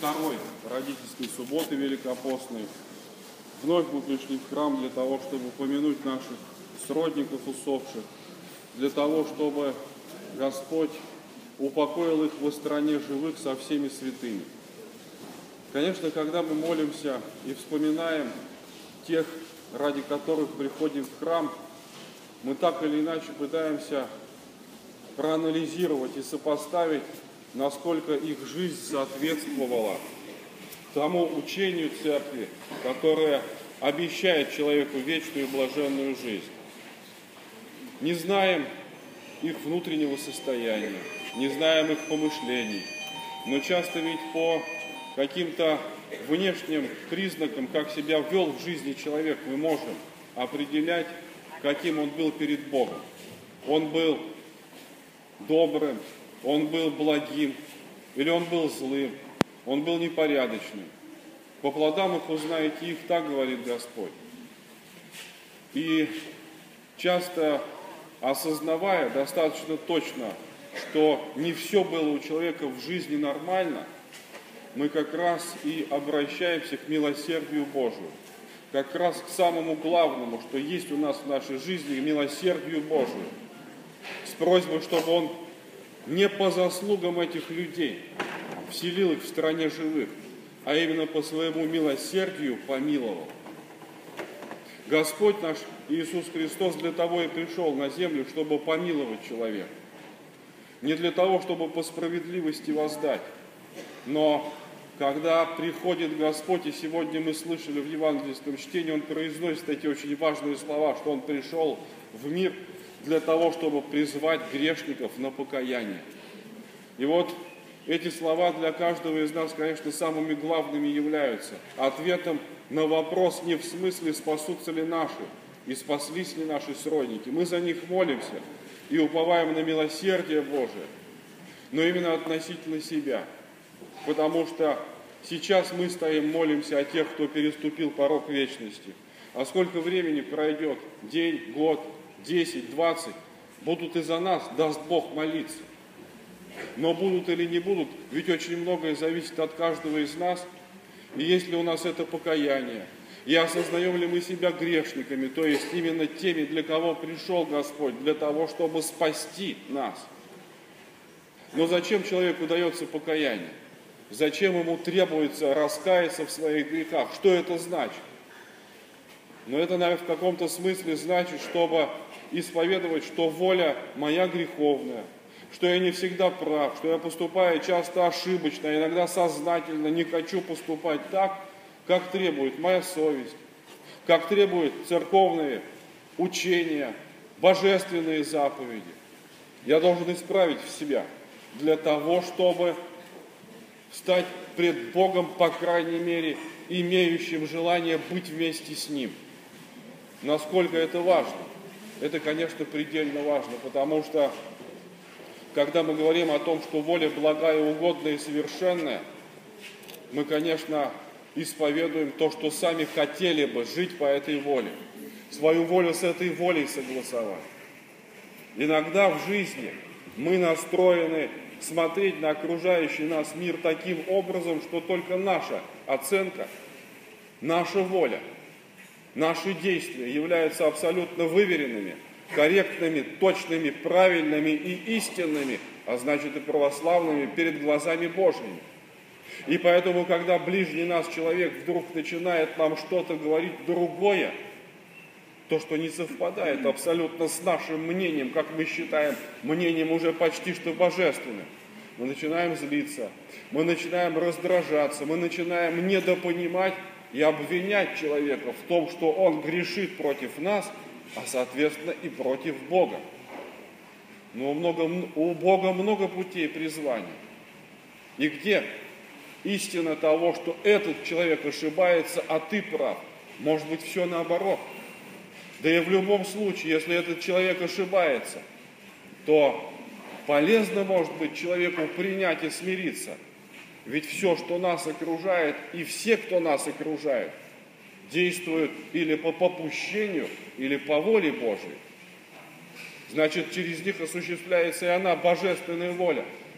второй родительской субботы великопостной. Вновь мы пришли в храм для того, чтобы помянуть наших сродников усопших, для того, чтобы Господь упокоил их во стране живых со всеми святыми. Конечно, когда мы молимся и вспоминаем тех, ради которых приходим в храм, мы так или иначе пытаемся проанализировать и сопоставить, насколько их жизнь соответствовала тому учению Церкви, которое обещает человеку вечную и блаженную жизнь. Не знаем их внутреннего состояния, не знаем их помышлений, но часто ведь по каким-то внешним признакам, как себя вел в жизни человек, мы можем определять, каким он был перед Богом. Он был добрым, он был благим, или он был злым, он был непорядочным. По плодам их узнаете их, так говорит Господь. И часто осознавая достаточно точно, что не все было у человека в жизни нормально, мы как раз и обращаемся к милосердию Божию, как раз к самому главному, что есть у нас в нашей жизни, к милосердию Божию, с просьбой, чтобы Он не по заслугам этих людей вселил их в стране живых, а именно по своему милосердию помиловал. Господь наш Иисус Христос для того и пришел на землю, чтобы помиловать человека. Не для того, чтобы по справедливости воздать, но когда приходит Господь, и сегодня мы слышали в евангельском чтении, Он произносит эти очень важные слова, что Он пришел в мир для того, чтобы призвать грешников на покаяние. И вот эти слова для каждого из нас, конечно, самыми главными являются ответом на вопрос не в смысле, спасутся ли наши и спаслись ли наши сродники. Мы за них молимся и уповаем на милосердие Божие, но именно относительно себя. Потому что сейчас мы стоим, молимся о тех, кто переступил порог вечности. А сколько времени пройдет, день, год, 10, 20, будут и за нас, даст Бог, молиться. Но будут или не будут, ведь очень многое зависит от каждого из нас. И есть ли у нас это покаяние, и осознаем ли мы себя грешниками, то есть именно теми, для кого пришел Господь, для того, чтобы спасти нас. Но зачем человеку дается покаяние? Зачем ему требуется раскаяться в своих грехах? Что это значит? Но это, наверное, в каком-то смысле значит, чтобы исповедовать, что воля моя греховная, что я не всегда прав, что я поступаю часто ошибочно, иногда сознательно не хочу поступать так, как требует моя совесть, как требуют церковные учения, божественные заповеди. Я должен исправить в себя для того, чтобы стать пред Богом, по крайней мере, имеющим желание быть вместе с Ним. Насколько это важно? Это, конечно, предельно важно, потому что, когда мы говорим о том, что воля благая, угодная и совершенная, мы, конечно, исповедуем то, что сами хотели бы жить по этой воле, свою волю с этой волей согласовать. Иногда в жизни мы настроены смотреть на окружающий нас мир таким образом, что только наша оценка, наша воля, наши действия являются абсолютно выверенными, корректными, точными, правильными и истинными, а значит и православными перед глазами Божьими. И поэтому, когда ближний нас человек вдруг начинает нам что-то говорить другое, то, что не совпадает абсолютно с нашим мнением, как мы считаем, мнением уже почти что божественным, мы начинаем злиться, мы начинаем раздражаться, мы начинаем недопонимать и обвинять человека в том, что он грешит против нас, а соответственно и против Бога. Но у Бога много путей призвания. И где истина того, что этот человек ошибается, а ты прав? Может быть, все наоборот. Да и в любом случае, если этот человек ошибается, то полезно, может быть, человеку принять и смириться. Ведь все, что нас окружает, и все, кто нас окружает, действуют или по попущению, или по воле Божией. Значит, через них осуществляется и она, божественная воля.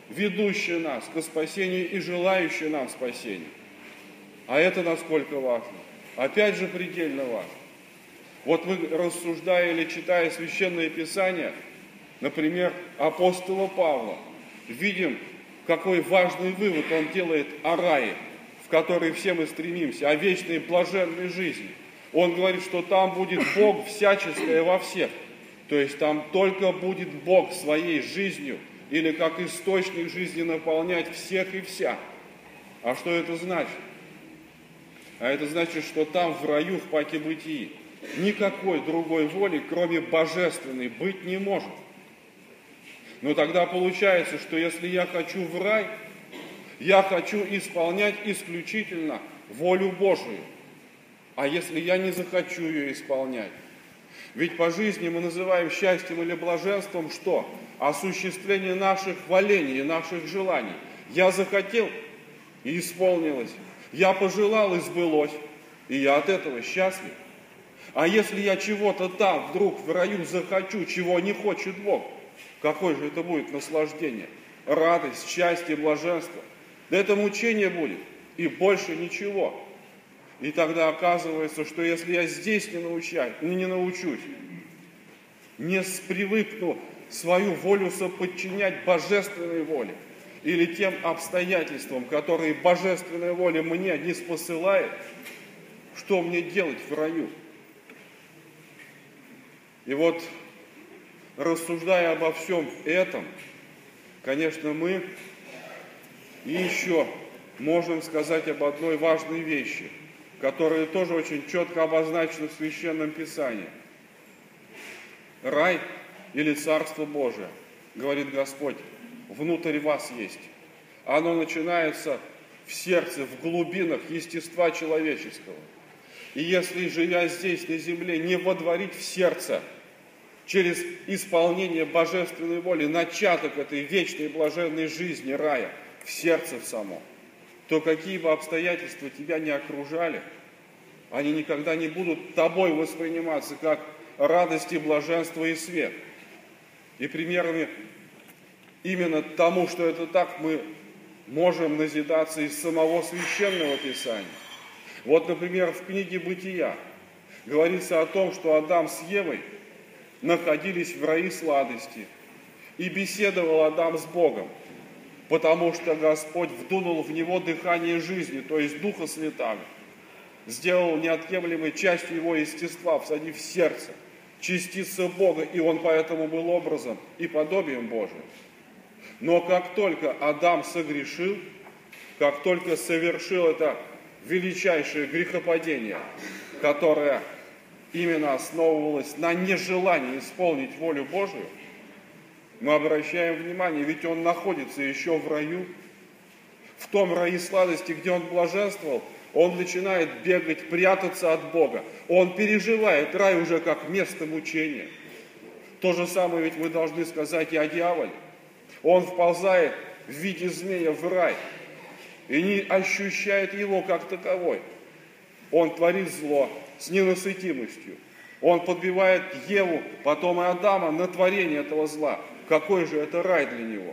ведущее нас к спасению и желающее нам спасения. А это насколько важно? Опять же, предельно важно. Вот мы, рассуждая или читая Священное Писание, например, апостола Павла, видим, какой важный вывод он делает о рае, в который все мы стремимся, о вечной блаженной жизни. Он говорит, что там будет Бог всяческое во всех. То есть там только будет Бог своей жизнью или как источник жизни наполнять всех и вся. А что это значит? А это значит, что там в раю, в паке бытии, никакой другой воли, кроме божественной, быть не может. Но тогда получается, что если я хочу в рай, я хочу исполнять исключительно волю Божию. А если я не захочу ее исполнять? Ведь по жизни мы называем счастьем или блаженством что? Осуществление наших хвалений, наших желаний. Я захотел, и исполнилось. Я пожелал, и сбылось. И я от этого счастлив. А если я чего-то там вдруг в раю захочу, чего не хочет Бог, какое же это будет наслаждение? Радость, счастье, блаженство. Да это мучение будет, и больше ничего. И тогда оказывается, что если я здесь не научусь, не привыкну свою волю соподчинять божественной воле, или тем обстоятельствам, которые божественная воля мне не спосылает, что мне делать в раю? И вот, рассуждая обо всем этом, конечно, мы еще можем сказать об одной важной вещи, которая тоже очень четко обозначена в Священном Писании. Рай или Царство Божие, говорит Господь, внутрь вас есть. Оно начинается в сердце, в глубинах естества человеческого. И если, живя здесь на земле, не водворить в сердце через исполнение божественной воли начаток этой вечной блаженной жизни рая в сердце в само, то какие бы обстоятельства тебя не окружали, они никогда не будут тобой восприниматься как радость и блаженство и свет. И примерами именно тому, что это так, мы можем назидаться из самого Священного Писания. Вот, например, в книге «Бытия» говорится о том, что Адам с Евой находились в раю сладости, и беседовал Адам с Богом, потому что Господь вдунул в него дыхание жизни, то есть Духа Святаго, сделал неотъемлемой частью его естества, всадив в сердце частица Бога, и он поэтому был образом и подобием Божиим. Но как только Адам согрешил, как только совершил это величайшее грехопадение, которое именно основывалось на нежелании исполнить волю Божию, мы обращаем внимание, ведь он находится еще в раю, в том раю сладости, где он блаженствовал, он начинает бегать, прятаться от Бога. Он переживает рай уже как место мучения. То же самое ведь мы должны сказать и о дьяволе. Он вползает в виде змея в рай и не ощущает его как таковой. Он творит зло с ненасытимостью. Он подбивает Еву, потом и Адама на творение этого зла. Какой же это рай для него?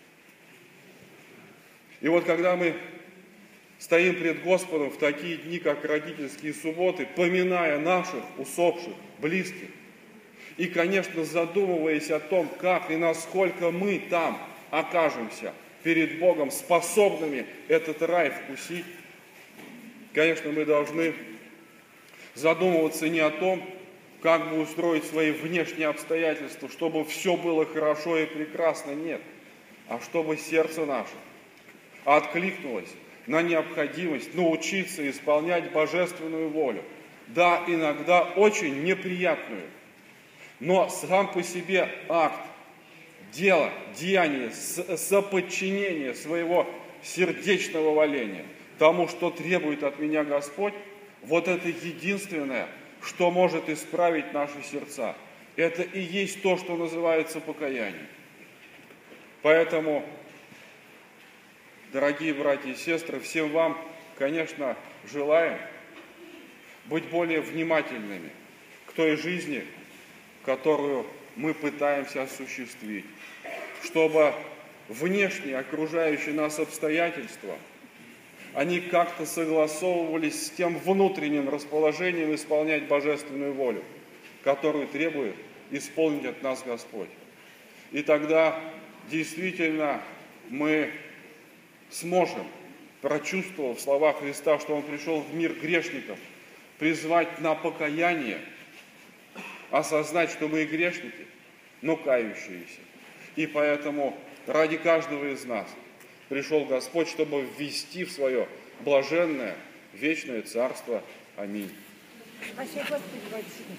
И вот когда мы стоим пред Господом в такие дни, как родительские субботы, поминая наших усопших, близких, и, конечно, задумываясь о том, как и насколько мы там окажемся перед Богом, способными этот рай вкусить, конечно, мы должны задумываться не о том, как бы устроить свои внешние обстоятельства, чтобы все было хорошо и прекрасно, нет, а чтобы сердце наше откликнулось на необходимость научиться исполнять божественную волю. Да, иногда очень неприятную, но сам по себе акт, дело, деяние, соподчинение своего сердечного валения тому, что требует от меня Господь, вот это единственное, что может исправить наши сердца. Это и есть то, что называется покаянием. Поэтому, дорогие братья и сестры, всем вам, конечно, желаем быть более внимательными к той жизни, которую мы пытаемся осуществить, чтобы внешние окружающие нас обстоятельства, они как-то согласовывались с тем внутренним расположением исполнять божественную волю, которую требует исполнить от нас Господь. И тогда действительно мы сможем, прочувствовав слова Христа, что Он пришел в мир грешников, призвать на покаяние, осознать, что мы и грешники, но кающиеся. И поэтому ради каждого из нас пришел Господь, чтобы ввести в свое блаженное, вечное Царство. Аминь.